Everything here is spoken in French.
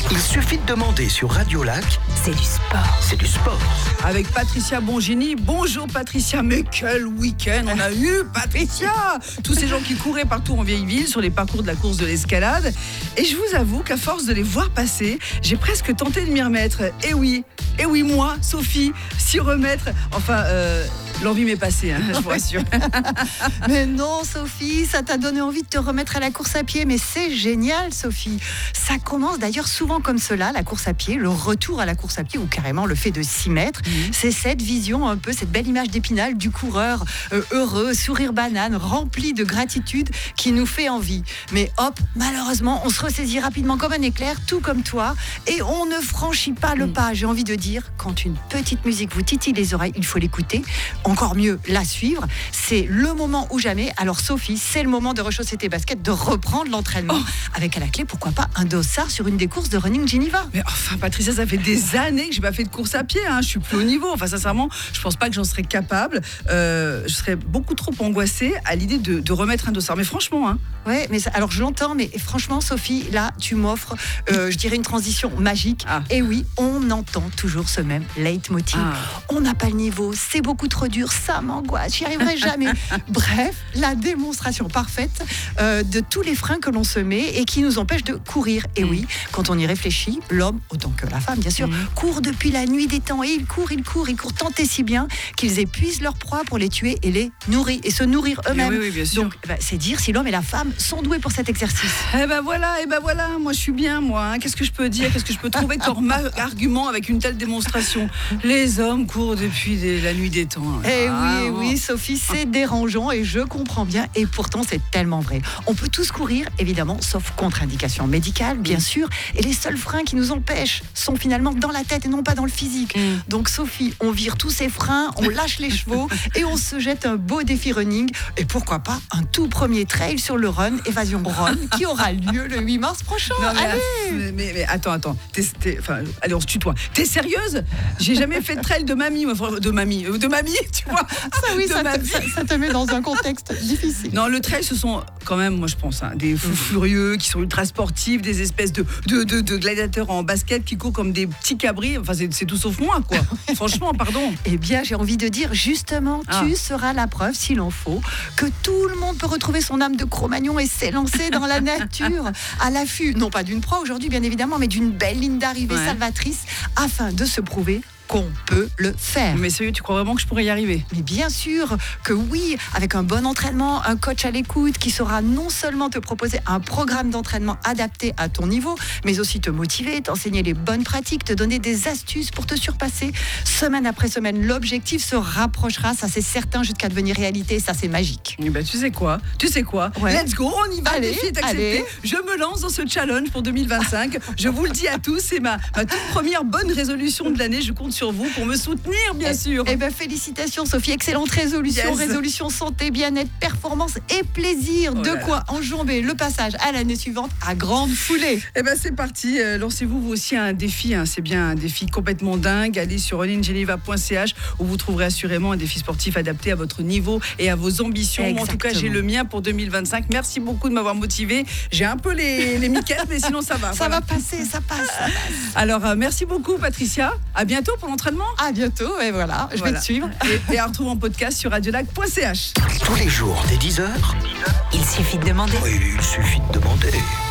Il suffit de demander sur Radio Lac. C'est du sport. C'est du sport. Avec Patricia Bongini. Bonjour Patricia, mais quel week-end on a eu, Patricia! Tous ces gens qui couraient partout en vieille ville sur les parcours de la course de l'escalade. Et je vous avoue qu'à force de les voir passer, j'ai presque tenté de m'y remettre. Et oui, moi, Sophie, s'y remettre. Enfin, l'envie m'est passée, je vous rassure. Mais non, Sophie, ça t'a donné envie de te remettre à la course à pied. Mais c'est génial, Sophie. Ça commence d'ailleurs souvent comme cela, la course à pied, le retour à la course à pied ou carrément le fait de s'y mettre. C'est cette vision un peu, cette belle image d'Épinal du coureur heureux, sourire banane, rempli de gratitude qui nous fait envie. Mais hop, malheureusement, on se ressaisit rapidement comme un éclair, tout comme toi, et on ne franchit pas le pas. J'ai envie de dire, quand une petite musique vous titille les oreilles, il faut l'écouter. Encore mieux, la suivre. C'est le moment ou jamais. Alors Sophie, c'est le moment de rechausser tes baskets, de reprendre l'entraînement. Avec à la clé, pourquoi pas un dossard sur une des courses de Running Geneva. Mais enfin, Patricia, ça fait des années que j'ai pas fait de course à pied. Je suis plus au niveau. Enfin, sincèrement, je pense pas que j'en serais capable. Je serais beaucoup trop angoissée à l'idée de remettre un dossard. Mais franchement, Ouais, mais ça, alors je l'entends, mais franchement, Sophie, là, tu m'offres, je dirais une transition magique. Et oui, on entend toujours ce même leitmotiv. On n'a pas le niveau, c'est beaucoup trop dur, ça m'angoisse, j'y arriverai jamais. Bref, la démonstration parfaite de tous les freins que l'on se met et qui nous empêchent de courir. Et oui, quand on y réfléchit, l'homme, autant que la femme, bien sûr, court depuis la nuit des temps et ils courent tant et si bien qu'ils épuisent leur proie pour les tuer et les nourrir et se nourrir eux-mêmes. Oui, bien sûr. Donc, c'est dire si l'homme et la femme sont doués pour cet exercice. Et ben voilà, moi je suis bien, moi. Qu'est-ce que je peux dire? Qu'est-ce que je peux trouver comme argument avec une telle démonstration? Les hommes courent depuis la nuit des temps. Oui, Sophie, c'est dérangeant et je comprends bien. Et pourtant, c'est tellement vrai. On peut tous courir, évidemment, sauf contre-indication médicale, bien sûr. Et les seuls freins qui nous empêchent sont finalement dans la tête et non pas dans le physique. Donc, Sophie, on vire tous ces freins, on lâche les chevaux et on se jette un beau défi running. Et pourquoi pas un tout premier trail sur le Run, Évasion Run, qui aura lieu le 8 mars prochain. Mais attends. Allez, on se tutoie. T'es sérieuse? J'ai jamais fait de trail de mamie, tu vois. Ça te met dans un contexte difficile. Non, le trail, ce sont quand même, moi je pense, des fous furieux qui sont ultra sportifs, des espèces de gladiateurs en basket qui courent comme des petits cabris. Enfin, c'est tout sauf moi, quoi. Franchement, pardon. Eh bien, j'ai envie de dire, justement, tu seras la preuve, s'il en faut, que tout le monde peut retrouver son âme de Cro-Magnon et s'élancer dans la nature, à l'affût, non pas d'une proie aujourd'hui, bien évidemment, mais d'une belle ligne d'arrivée salvatrice, afin de se prouver qu'on peut le faire. Mais sérieux, tu crois vraiment que je pourrais y arriver? Mais bien sûr que oui, avec un bon entraînement, un coach à l'écoute qui saura non seulement te proposer un programme d'entraînement adapté à ton niveau, mais aussi te motiver, t'enseigner les bonnes pratiques, te donner des astuces pour te surpasser. Semaine après semaine, l'objectif se rapprochera, ça c'est certain, jusqu'à devenir réalité, ça c'est magique. Et tu sais quoi? Let's go, on y va, le défi est accepté. Je me lance dans ce challenge pour 2025. Je vous le dis à tous, c'est ma toute première bonne résolution de l'année. Je compte sur vous pour me soutenir, bien sûr. Félicitations Sophie, excellente résolution. Résolution santé, bien-être, performance et plaisir. De quoi enjamber le passage à l'année suivante à grande foulée. C'est parti, lancez-vous vous aussi un défi, c'est bien un défi complètement dingue. Allez sur runninggeneva.ch où vous trouverez assurément un défi sportif adapté à votre niveau et à vos ambitions. Moi, en tout cas, j'ai le mien pour 2025. Merci beaucoup de m'avoir motivé. J'ai un peu les miquettes, mais sinon ça va. Ça va passer, ça passe. Alors, merci beaucoup Patricia. À bientôt pour l'entraînement. À bientôt, et voilà, je vais te suivre. Et à retrouver en podcast sur radiolac.ch. Tous les jours dès 10h. Il suffit de demander. Oui, il suffit de demander.